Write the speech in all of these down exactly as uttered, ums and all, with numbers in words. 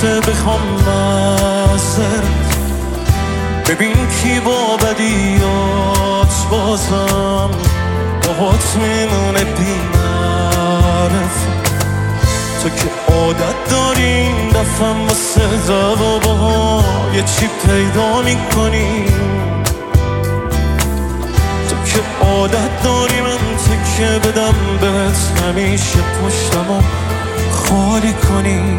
وقت بخوام معذرت. ببین کی با بدیات بازم باهات میمونه بی معرفت. تو که عادت داری این دفعه واسه جوابها یه چی پیدا میکنی. تو که عادت داری من تکه بدم بهت همیشه پشتمو خالی کنی.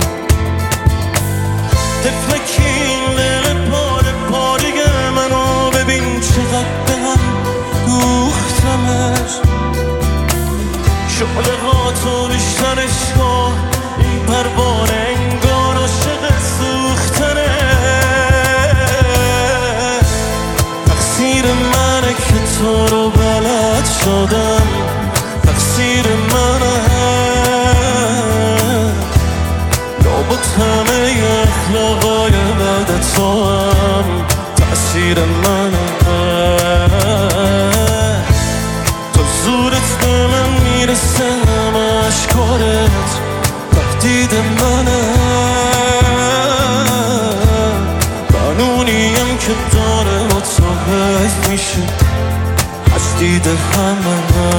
تفلکی این دل پاره پاره منو ببین چقدر به هم دوختمش. شعله ها تو بیشترش کن این پروانه انگار عاشق سوختنه. تقصیر منه که تو رو بلد شدم، تقصیر منه. لابد همه اخلاقای بد تو هم تأثیر منه. تو زورت به من میرسه همه اشکارت تهدید منه. قانونیم که داره با تو حیف میشه از دید همه.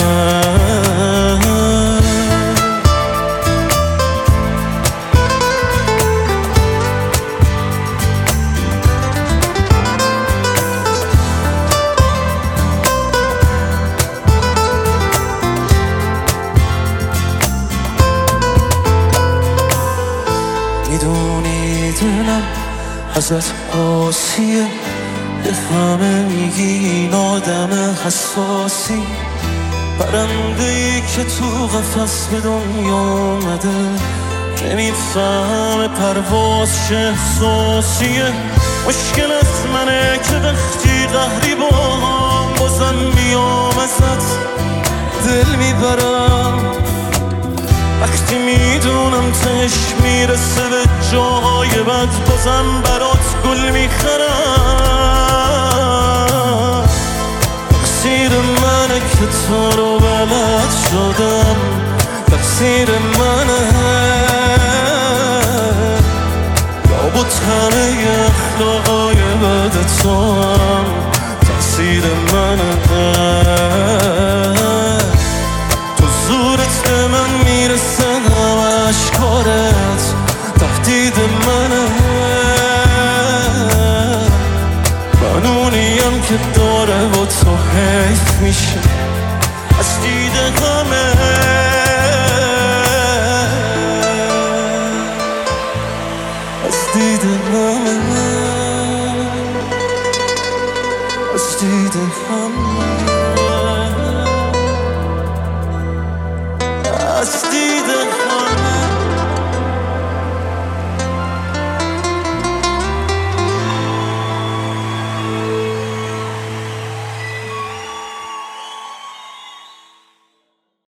میدونی دلم ازت قاسیه، به همه میگی این آدم حساسی. پرنده‌ای که تو قفس به دنیا اومده نمیفهمه پرواز چه احساسیه. مشکل از منه که وقتی قهری با هم بازم میام ازت دل میبرم. وقتی میدونم تش میرسه به جاهای بد بازم برات گل میخرم. تقصیر منه که تو رو بلد شدم، تقصیر منه. لابد همه اخلاقای بد تو هم تقصیر منه. تو زورت به من میرسه همه اشکارت تهدید منه. قانونیم که داره با تو حیف میشه از دید